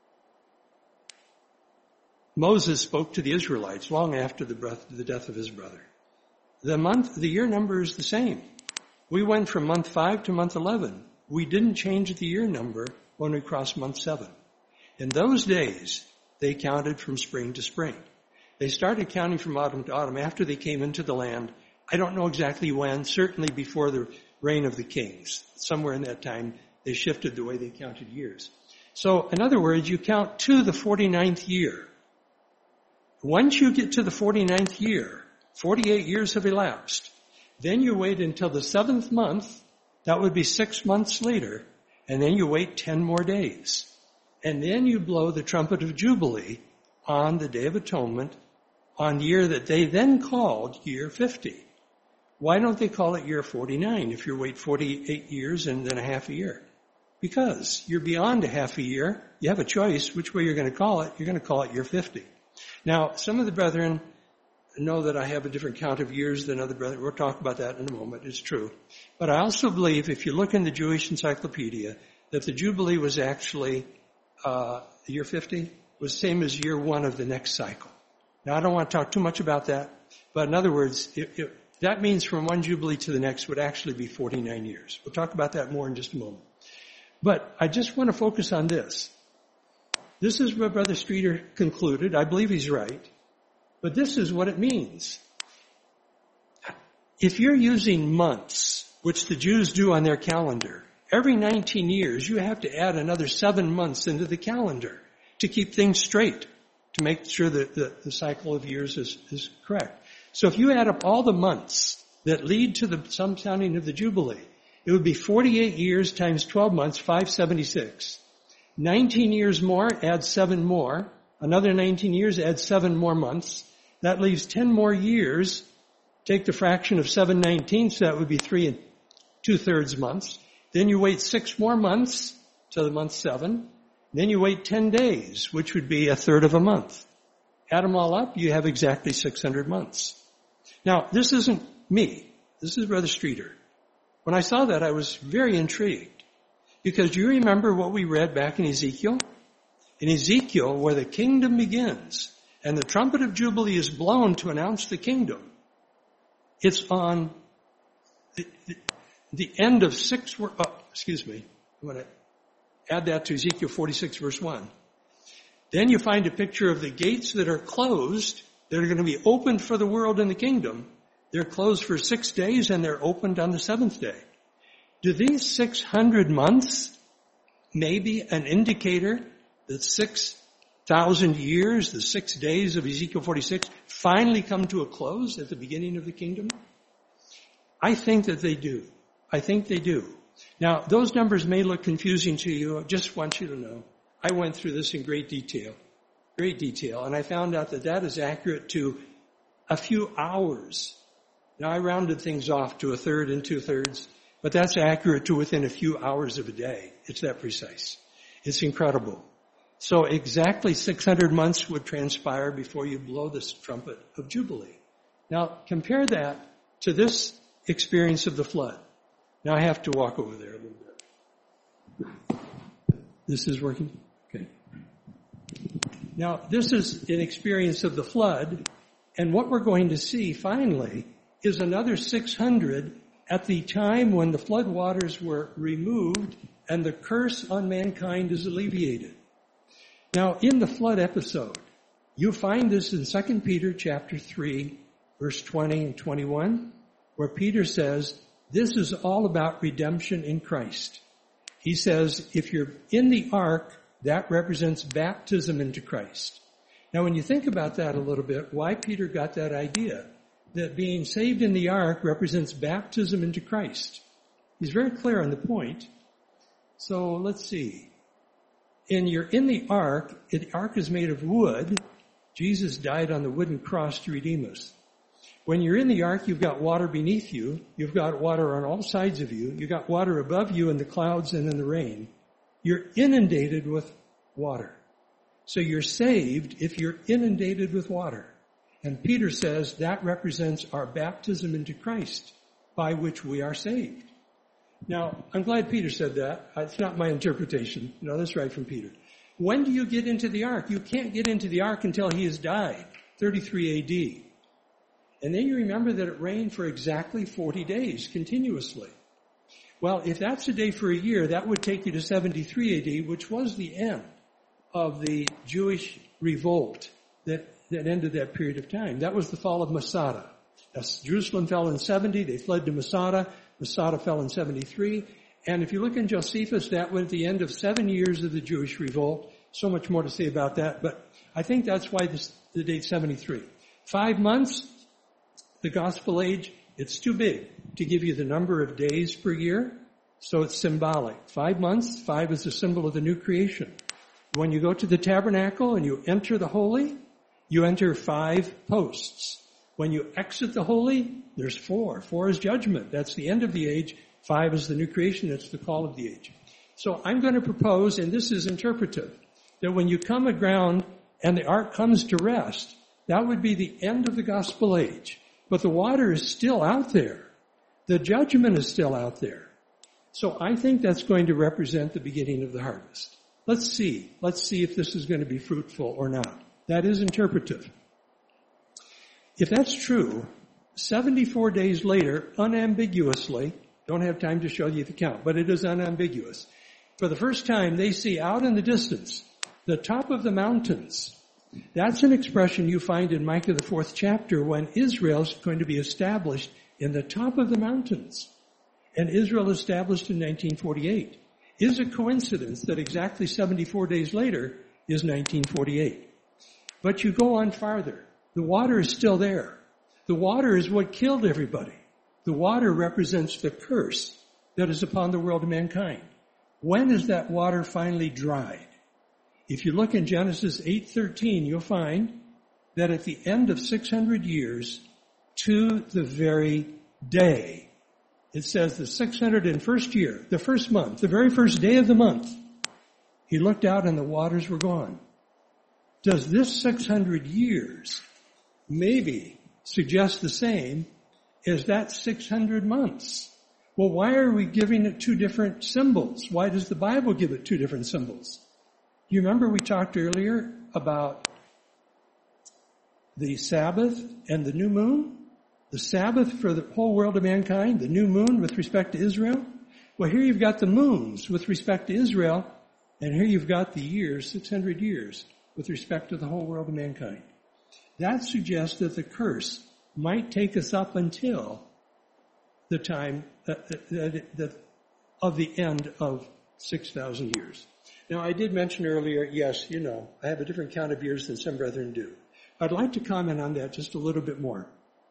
Moses spoke to the Israelites long after the, breath, the death of his brother. The month, the year number is the same. We went from month five to month eleven. We didn't change the year number when we crossed month seven. In those days, they counted from spring to spring. They started counting from autumn to autumn after they came into the land. I don't know exactly when, certainly before the reign of the kings. Somewhere in that time, they shifted the way they counted years. So, in other words, you count to the forty-ninth year. Once you get to the forty-ninth year, forty-eight years have elapsed. Then you wait until the seventh month. That would be six months later. And then you wait ten more days. And then you blow the trumpet of Jubilee on the Day of Atonement on the year that they then called year fifty. Why don't they call it year forty-nine if you wait forty-eight years and then a half a year? Because you're beyond a half a year. You have a choice which way you're going to call it. You're going to call it year fifty. Now, some of the brethren know that I have a different count of years than other brethren. We'll talk about that in a moment. It's true. But I also believe, if you look in the Jewish Encyclopedia, that the Jubilee was actually, uh, year fifty was the same as year one of the next cycle. Now, I don't want to talk too much about that. But in other words, it, it, that means from one Jubilee to the next would actually be forty-nine years. We'll talk about that more in just a moment. But I just want to focus on this. This is what Brother Streeter concluded. I believe he's right. But this is what it means. If you're using months, which the Jews do on their calendar, every nineteen years you have to add another seven months into the calendar to keep things straight, to make sure that the, the cycle of years is, is correct. So if you add up all the months that lead to the some sounding of the Jubilee, it would be forty-eight years times twelve months, five hundred seventy-six. nineteen years more, add seven more. Another nineteen years, add seven more months. That leaves ten more years. Take the fraction of seven nineteenths, that would be three and two-thirds months. Then you wait six more months to the month seven. Then you wait ten days, which would be a third of a month. Add them all up, you have exactly six hundred months. Now, this isn't me. This is Brother Streeter. When I saw that, I was very intrigued. Because do you remember what we read back in Ezekiel? In Ezekiel, where the kingdom begins, and the trumpet of Jubilee is blown to announce the kingdom, it's on the, the, the end of six, oh, excuse me, I'm going to add that to Ezekiel forty-six verse one. Then you find a picture of the gates that are closed, that are going to be opened for the world in the kingdom. They're closed for six days and they're opened on the seventh day. Do these six hundred months may be an indicator that six thousand years, the six days of Ezekiel forty-six, finally come to a close at the beginning of the kingdom? I think that they do. I think they do. Now, those numbers may look confusing to you. I just want you to know, I went through this in great detail, great detail, and I found out that that is accurate to a few hours. Now, I rounded things off to a third and two-thirds, but that's accurate to within a few hours of a day. It's that precise. It's incredible. So exactly six hundred months would transpire before you blow this trumpet of Jubilee. Now, compare that to this experience of the flood. Now, I have to walk over there a little bit. This is working? Okay. Now, this is an experience of the flood, and what we're going to see finally is another six hundred at the time when the flood waters were removed and the curse on mankind is alleviated. Now, in the flood episode, you find this in Second Peter chapter three, verse twenty and twenty-one, where Peter says, this is all about redemption in Christ. He says, if you're in the ark, that represents baptism into Christ. Now, when you think about that a little bit, why Peter got that idea that being saved in the ark represents baptism into Christ? He's very clear on the point. So let's see. And you're in the ark. The ark is made of wood. Jesus died on the wooden cross to redeem us. When you're in the ark, you've got water beneath you. You've got water on all sides of you. You've got water above you in the clouds and in the rain. You're inundated with water. So you're saved if you're inundated with water. And Peter says that represents our baptism into Christ, by which we are saved. Now, I'm glad Peter said that. It's not my interpretation. No, that's right from Peter. When do you get into the ark? You can't get into the ark until he has died, thirty-three A D. And then you remember that it rained for exactly forty days continuously. Well, if that's a day for a year, that would take you to seventy-three A D, which was the end of the Jewish revolt that, that ended that period of time. That was the fall of Masada. As Jerusalem fell in seventy, they fled to Masada. Masada fell in seventy-three, And if you look in Josephus, that was the end of seven years of the Jewish revolt. So much more to say about that, but I think that's why this, the date seventy-three. Five months, the gospel age, it's too big to give you the number of days per year, so it's symbolic. Five months, five is a symbol of the new creation. When you go to the tabernacle and you enter the holy, you enter five posts. When you exit the holy, there's four. Four is judgment. That's the end of the age. Five is the new creation. That's the call of the age. So I'm going to propose, and this is interpretive, that when you come aground and the ark comes to rest, that would be the end of the gospel age. But the water is still out there. The judgment is still out there. So I think that's going to represent the beginning of the harvest. Let's see. Let's see if this is going to be fruitful or not. That is interpretive. If that's true, seventy-four days later, unambiguously, don't have time to show you the count, but it is unambiguous. For the first time, they see out in the distance the top of the mountains. That's an expression you find in Micah, the fourth chapter, when Israel is going to be established in the top of the mountains. And Israel established in nineteen forty-eight. Is a coincidence that exactly seventy-four days later is nineteen forty-eight. But you go on farther. The water is still there. The water is what killed everybody. The water represents the curse that is upon the world of mankind. When is that water finally dried? If you look in Genesis eight thirteen, you'll find that at the end of six hundred years, to the very day, it says the six hundred first year, the first month, the very first day of the month, he looked out and the waters were gone. Does this six hundred years maybe suggest the same as that six hundred months? Well, why are we giving it two different symbols? Why does the Bible give it two different symbols? You remember we talked earlier about the Sabbath and the new moon? The Sabbath for the whole world of mankind, the new moon with respect to Israel. Well, here you've got the moons with respect to Israel, and here you've got the years, six hundred years, with respect to the whole world of mankind. That suggests that the curse might take us up until the time that, that, that, of the end of six thousand years. Now, I did mention earlier, yes, you know, I have a different count of years than some brethren do. I'd like to comment on that just a little bit more.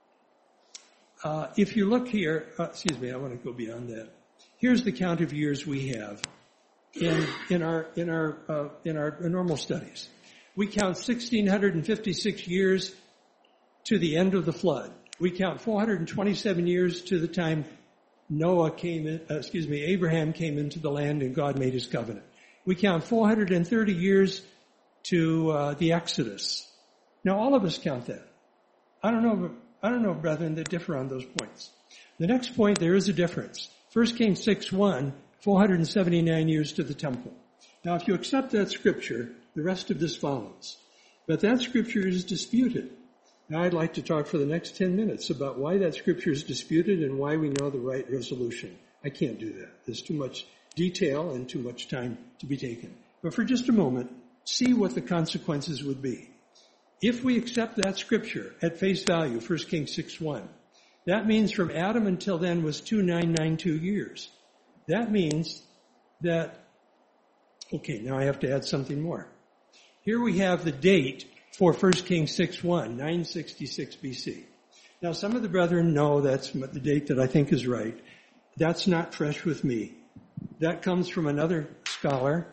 Uh, if you look here, uh, excuse me, I want to go beyond that. Here's the count of years we have in in our in our uh, in our normal studies. We count one thousand six hundred fifty-six years to the end of the flood. We count four hundred twenty-seven years to the time Noah came in, uh, excuse me, Abraham came into the land and God made his covenant. We count four hundred thirty years to uh, the Exodus. Now, all of us count that. I don't know, I don't know, brethren, that differ on those points. The next point, there is a difference. First Kings six one, four hundred seventy-nine years to the temple. Now, if you accept that scripture, the rest of this follows. But that scripture is disputed. Now, I'd like to talk for the next ten minutes about why that scripture is disputed and why we know the right resolution. I can't do that. There's too much detail and too much time to be taken. But for just a moment, see what the consequences would be. If we accept that scripture at face value, First Kings six one, that means from Adam until then was two thousand nine hundred ninety-two years. That means that, okay, now I have to add something more. Here we have the date for First Kings six one, nine sixty-six B C. Now, some of the brethren know that's the date that I think is right. That's not fresh with me. That comes from another scholar.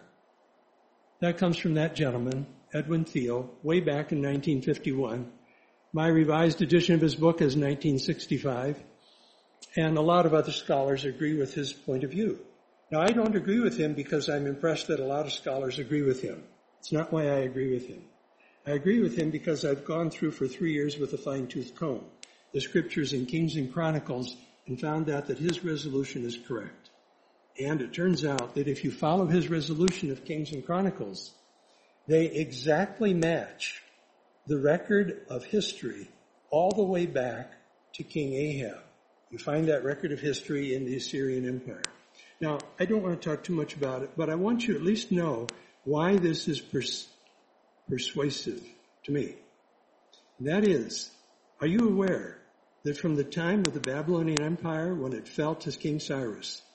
That comes from that gentleman, Edwin Thiel, way back in nineteen fifty-one. My revised edition of his book is nineteen sixty-five. And a lot of other scholars agree with his point of view. Now, I don't agree with him because I'm impressed that a lot of scholars agree with him. It's not why I agree with him. I agree with him because I've gone through for three years with a fine-tooth comb the scriptures in Kings and Chronicles and found out that his resolution is correct. And it turns out that if you follow his resolution of Kings and Chronicles, they exactly match the record of history all the way back to King Ahab. You find that record of history in the Assyrian Empire. Now, I don't want to talk too much about it, but I want you to at least know why this is pers- persuasive to me. And that is, are you aware that from the time of the Babylonian Empire, when it fell to King Cyrus,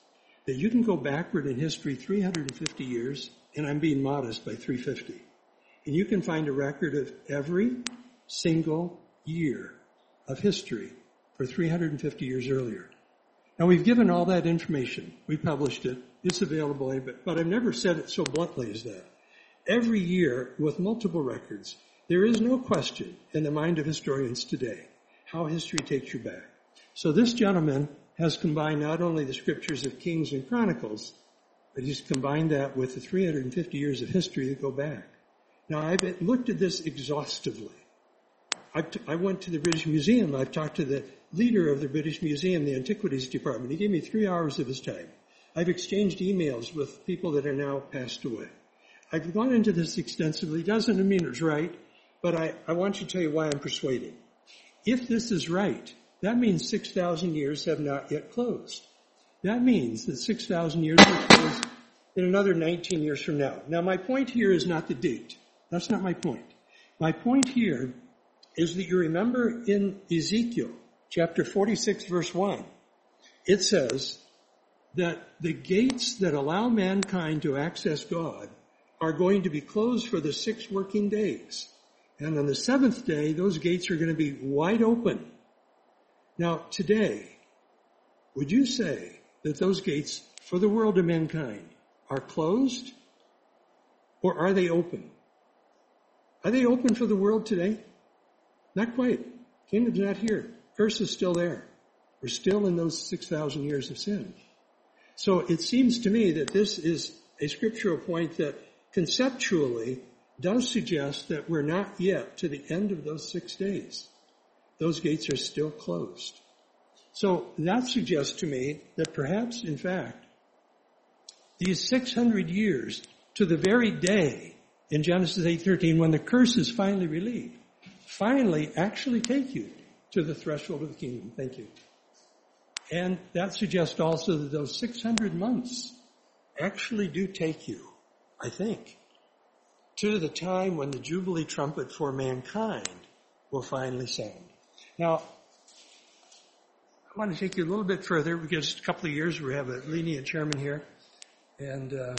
that you can go backward in history three hundred fifty years, and I'm being modest by three hundred fifty, and you can find a record of every single year of history for three hundred fifty years earlier. Now, we've given all that information. We published it. It's available, but, but I've never said it so bluntly as that. Every year, with multiple records, there is no question in the mind of historians today how history takes you back. So this gentleman has combined not only the scriptures of Kings and Chronicles, but he's combined that with the three hundred fifty years of history that go back. Now, I've looked at this exhaustively. I've t- I went to the British Museum. I've talked to the leader of the British Museum, the Antiquities Department. He gave me three hours of his time. I've exchanged emails with people that are now passed away. I've gone into this extensively. Doesn't mean it's right, but I, I want to tell you why I'm persuaded. If this is right, that means six thousand years have not yet closed. That means that six thousand years will close in another nineteen years from now. Now, my point here is not the date. That's not my point. My point here is that you remember in Ezekiel chapter forty-six, verse one, it says that the gates that allow mankind to access God are going to be closed for the six working days. And on the seventh day, those gates are going to be wide open. Now, today, would you say that those gates for the world of mankind are closed, or are they open? Are they open for the world today? Not quite. Kingdom's not here. Curse is still there. We're still in those six thousand years of sin. So it seems to me that this is a scriptural point that conceptually does suggest that we're not yet to the end of those six days. Those gates are still closed. So that suggests to me that perhaps, in fact, these six hundred years to the very day in Genesis eight thirteen, when the curse is finally relieved, finally actually take you to the threshold of the kingdom. Thank you. And that suggests also that those six hundred months actually do take you, I think, to the time when the Jubilee trumpet for mankind will finally sound. Now, I want to take you a little bit further because a couple of years we have a lenient chairman here. And uh,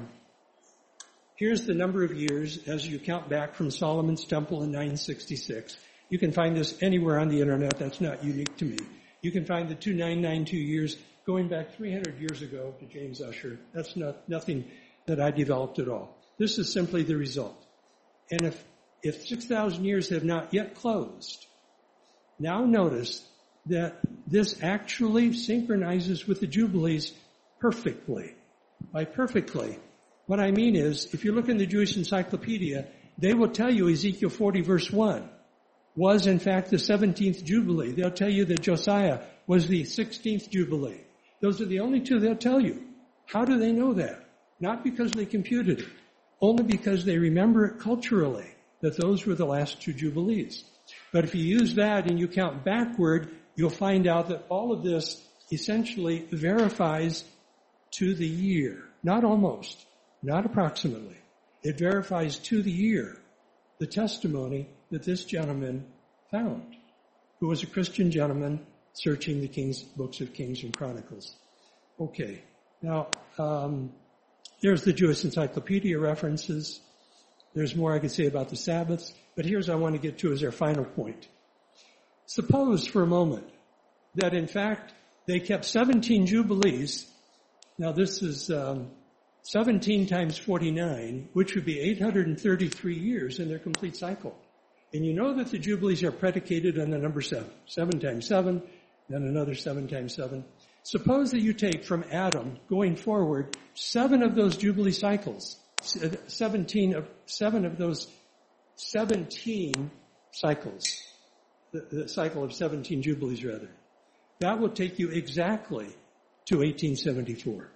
here's the number of years as you count back from Solomon's temple in nine sixty-six. You can find this anywhere on the internet. That's not unique to me. You can find the two thousand nine hundred ninety-two years going back three hundred years ago to James Ussher. That's not nothing that I developed at all. This is simply the result. And if, if six thousand years have not yet closed, now notice that this actually synchronizes with the Jubilees perfectly. By perfectly, what I mean is, if you look in the Jewish Encyclopedia, they will tell you Ezekiel forty verse one was in fact the seventeenth Jubilee. They'll tell you that Josiah was the sixteenth Jubilee. Those are the only two they'll tell you. How do they know that? Not because they computed it, only because they remember it culturally, that those were the last two Jubilees. But if you use that and you count backward, you'll find out that all of this essentially verifies to the year. Not almost, not approximately. It verifies to the year the testimony that this gentleman found, who was a Christian gentleman searching the King's books of Kings and Chronicles. Okay, now um, there's the Jewish Encyclopedia references. There's more I could say about the Sabbaths, but here's what I want to get to as our final point. Suppose for a moment that in fact they kept seventeen Jubilees. Now this is um, seventeen times forty-nine, which would be eight hundred thirty-three years in their complete cycle. And you know that the Jubilees are predicated on the number seven. Seven times seven, then another seven times seven. Suppose that you take from Adam, going forward, seven of those Jubilee cycles, seventeen of, seven of those seventeen cycles, the, the cycle of seventeen Jubilees rather. That will take you exactly to eighteen seventy-four.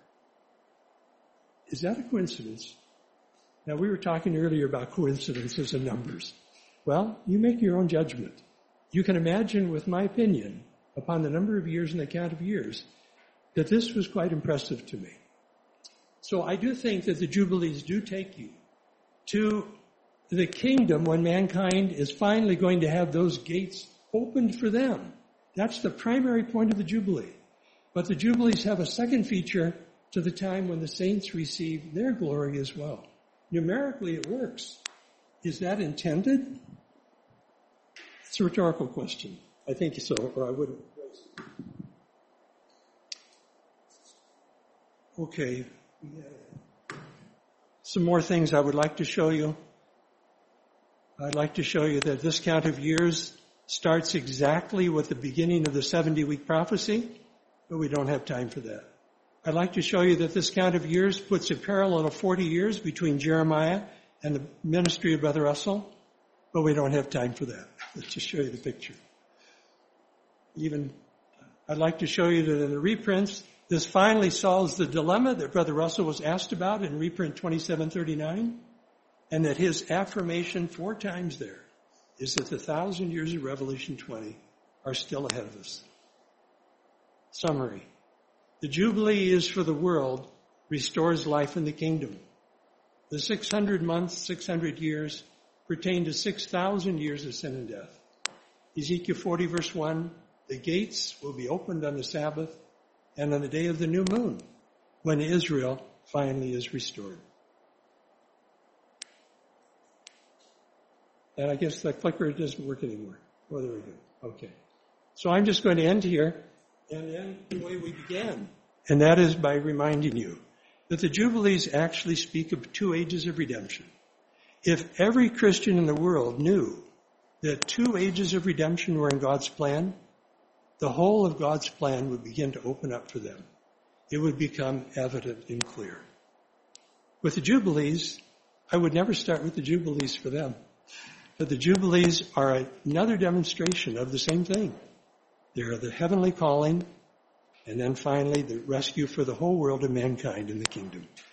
Is that a coincidence? Now, we were talking earlier about coincidences and numbers. Well, you make your own judgment. You can imagine, with my opinion, upon the number of years and the count of years, that this was quite impressive to me. So I do think that the Jubilees do take you to the kingdom when mankind is finally going to have those gates opened for them. That's the primary point of the Jubilee. But the Jubilees have a second feature to the time when the saints receive their glory as well. Numerically, it works. Is that intended? It's a rhetorical question. I think so, or I wouldn't. Okay. Some more things I would like to show you. I'd like to show you that this count of years starts exactly with the beginning of the seventy-week prophecy, but we don't have time for that. I'd like to show you that this count of years puts a parallel of forty years between Jeremiah and the ministry of Brother Russell, but we don't have time for that. Let's just show you the picture. Even, I'd like to show you that in the reprints, this finally solves the dilemma that Brother Russell was asked about in reprint twenty-seven thirty-nine, and that his affirmation four times there is that the thousand years of Revelation twenty are still ahead of us. Summary. The Jubilee is for the world, restores life in the kingdom. The six hundred months, six hundred years pertain to six thousand years of sin and death. Ezekiel forty verse one, the gates will be opened on the Sabbath and on the day of the new moon, when Israel finally is restored. And I guess the clicker doesn't work anymore. Oh, there we go. Okay. So I'm just going to end here and end the way we began. And that is by reminding you that the Jubilees actually speak of two ages of redemption. If every Christian in the world knew that two ages of redemption were in God's plan, the whole of God's plan would begin to open up for them. It would become evident and clear. With the Jubilees, I would never start with the Jubilees for them. But the Jubilees are another demonstration of the same thing. They are the heavenly calling, and then finally the rescue for the whole world of mankind in the kingdom.